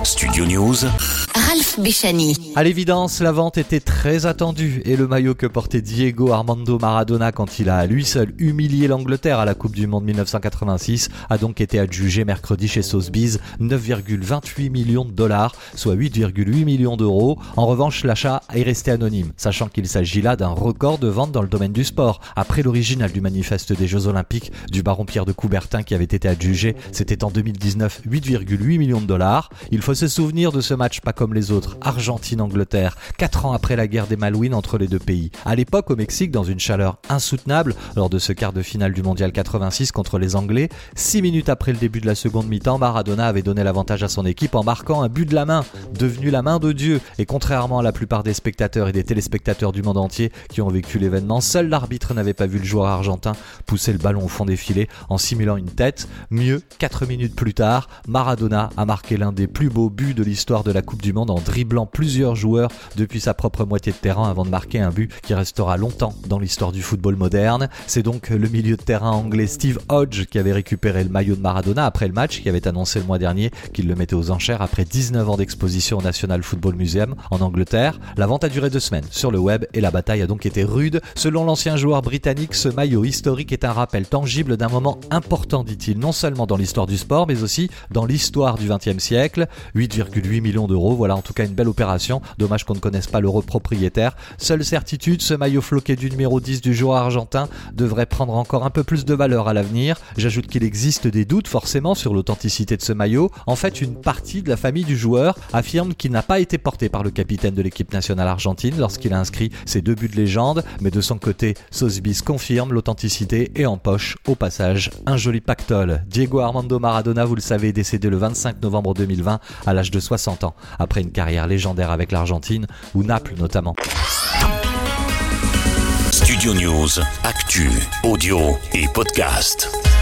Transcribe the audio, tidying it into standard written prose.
Studio News, Ralph Béchani. À l'évidence, la vente était très attendue et le maillot que portait Diego Armando Maradona quand il a à lui seul humilié l'Angleterre à la Coupe du Monde 1986 a donc été adjugé mercredi chez Sotheby's 9,28 millions de dollars, soit 8,8 millions d'euros. En revanche, l'achat est resté anonyme, sachant qu'il s'agit là d'un record de vente dans le domaine du sport. Après l'original du manifeste des Jeux Olympiques du baron Pierre de Coubertin qui avait été adjugé, c'était en 2019 8,8 millions de dollars. Il faut se souvenir de ce match pas comme les autres, Argentine-Angleterre, 4 ans après la guerre des Malouines entre les deux pays. À l'époque, au Mexique, dans une chaleur insoutenable, lors de ce quart de finale du Mondial 86 contre les Anglais, 6 minutes après le début de la seconde mi-temps, Maradona avait donné l'avantage à son équipe en marquant un but de la main, devenu la main de Dieu. Et contrairement à la plupart des spectateurs et des téléspectateurs du monde entier qui ont vécu l'événement, seul l'arbitre n'avait pas vu le joueur argentin pousser le ballon au fond des filets en simulant une tête. Mieux, 4 minutes plus tard, Maradona a marqué l'un des plus beaux buts de l'histoire de la Coupe du Monde en dribblant plusieurs joueurs depuis sa propre moitié de terrain avant de marquer un but qui restera longtemps dans l'histoire du football moderne. C'est donc le milieu de terrain anglais Steve Hodge qui avait récupéré le maillot de Maradona après le match, qui avait annoncé le mois dernier qu'il le mettait aux enchères après 19 ans d'exposition au National Football Museum en Angleterre. La vente a duré 2 semaines sur le web et la bataille a donc été rude. Selon l'ancien joueur britannique, ce maillot historique est un rappel tangible d'un moment important, dit-il, non seulement dans l'histoire du sport mais aussi dans l'histoire du XXe siècle. 8,8 millions d'euros, voilà en tout cas une belle opération. Dommage qu'on ne connaisse pas l'heureux propriétaire. Seule certitude, ce maillot floqué du numéro 10 du joueur argentin devrait prendre encore un peu plus de valeur à l'avenir. J'ajoute qu'il existe des doutes forcément sur l'authenticité de ce maillot. En fait, une partie de la famille du joueur affirme qu'il n'a pas été porté par le capitaine de l'équipe nationale argentine lorsqu'il a inscrit ses 2 buts de légende, mais de son côté, Sotheby's confirme l'authenticité et empoche au passage un joli pactole. Diego Armando Maradona, vous le savez, est décédé le 25 novembre 2020 à l'âge de 60 ans, après une carrière légendaire avec l'Argentine, ou Naples notamment. Studio News, actu, audio et podcast.